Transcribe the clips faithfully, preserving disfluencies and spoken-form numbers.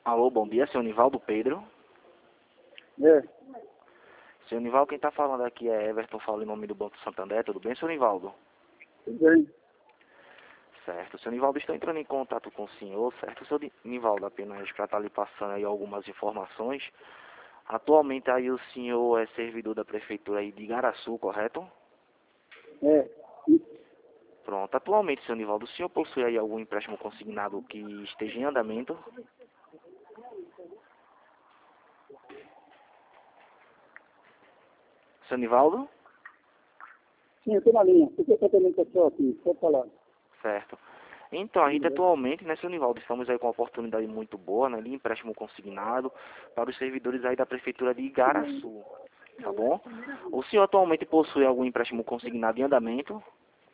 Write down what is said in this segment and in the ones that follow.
Alô, bom dia, senhor Nivaldo Pedro. É, Senhor Nivaldo, quem está falando aqui é Everton, falo em nome do Banco Santander. Tudo bem, senhor Nivaldo? tudo bem. Certo. Senhor Nivaldo, estou entrando em contato com o senhor, certo? Senhor Nivaldo, apenas para estar lhe passando aí algumas informações. Atualmente aí o senhor é servidor da prefeitura aí de Igaraçu, correto? É, isso. Pronto. Atualmente, senhor Nivaldo, o senhor possui aí algum empréstimo consignado que esteja em andamento? Senhor Nivaldo? Sim, eu estou na linha. Por que está tendo pessoal aqui? Pode falar. Certo. Então, a gente Tudo bem. atualmente, né, senhor Nivaldo, estamos aí com uma oportunidade muito boa, né, de empréstimo consignado para os servidores aí da prefeitura de Igaraçu, tá bom? O senhor atualmente possui algum empréstimo consignado em andamento?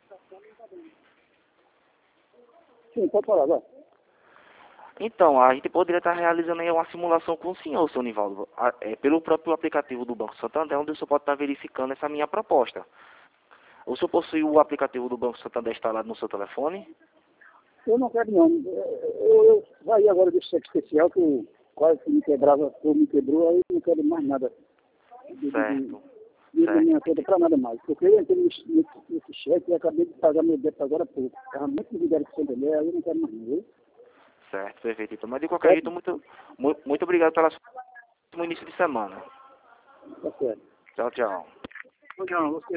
Sim, pode falar, vai. Então, a gente poderia estar realizando aí uma simulação com o senhor, senhor Nivaldo, a- é, pelo próprio aplicativo do Banco Santander, onde o senhor pode estar verificando essa minha proposta. O senhor possui o aplicativo do Banco Santander instalado no seu telefone? Eu não quero não. Eu, eu saí agora desse cheque especial que eu quase que me quebrava, ou me quebrou, aí eu não quero mais nada de, de, de, Certo, de da certo, minha conta para nada mais. Porque eu entrei nesse, nesse, nesse cheque e acabei de pagar meu débito agora há pouco. Estava muito ligado com o Santander, aí eu não quero mais não, viu? certo, perfeito. Então, mas de qualquer Certo? jeito, muito, mu- muito obrigado pelo início de semana. Tá certo. Tchau, tchau. Não, você